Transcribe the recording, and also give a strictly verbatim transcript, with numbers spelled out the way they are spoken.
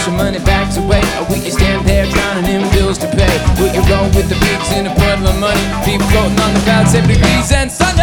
push your money back away, or will you stand there drowning in bills to pay? Will you roll with the pigs in a puddle of money, be floating on the clouds every breeze and sun?